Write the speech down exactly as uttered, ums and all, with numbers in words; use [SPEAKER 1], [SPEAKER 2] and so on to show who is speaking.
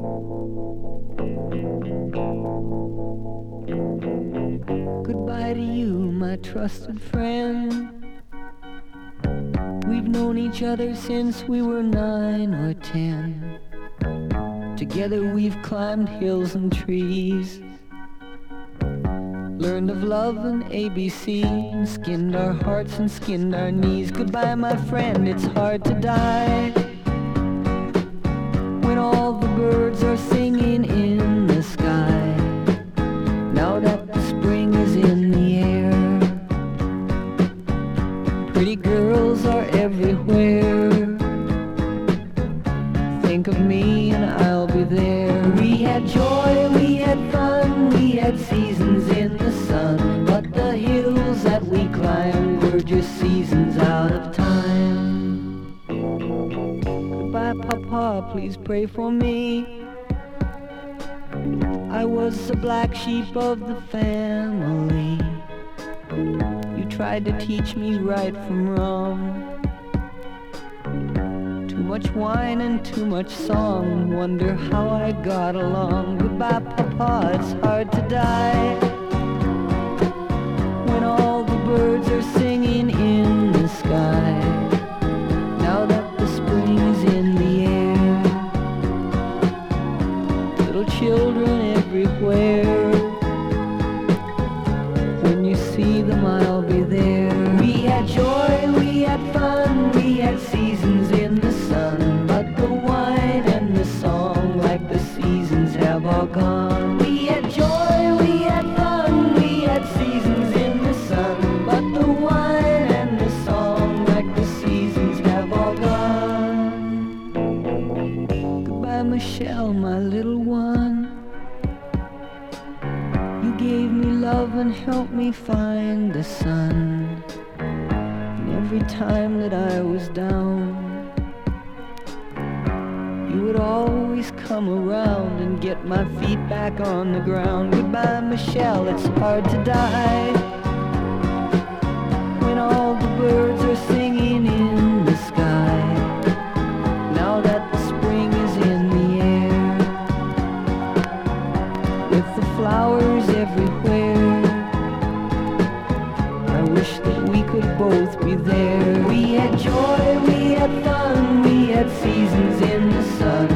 [SPEAKER 1] Goodbye to you, my trusted friend. We've known each other since we were nine or ten. Together we've climbed hills and trees, learned of love and A B C, and skinned our hearts and skinned our knees. Goodbye, my friend, it's hard to die when all the birds are singing in the sky. Now that the spring is in the air, pretty girls are everywhere. Think of me and I'll be there. We had joy, we had fun, we had seasons in the sun, but the hills that we climbed were just seasons out of time. Goodbye, Papa, please pray for me. I was the black sheep of the family. You tried to teach me right from wrong. Too much wine and too much song, wonder how I got along. Goodbye, Papa, it's hard to die when all the birds are singing in the sky. Now that the spring is in the air, little children everywhere. When you see them, I'll be there. We had joy, we had fun, we had seasons in the sun, but the wine and the song, like the seasons, have all gone. We had joy, we had fun, we had seasons in the sun, but the wine and the song, like the seasons, have all gone. Goodbye, Michelle, my little one. You gave me love and helped me find the sun. And every time that I was down, you would always come around and get my feet back on the ground. Goodbye, Michelle, it's hard to die when all the birds are singing in the sky. Now that the spring is in the air, with the flowers everywhere, I wish that we could both be there. We had joy, we had fun, we had seasons in the sun,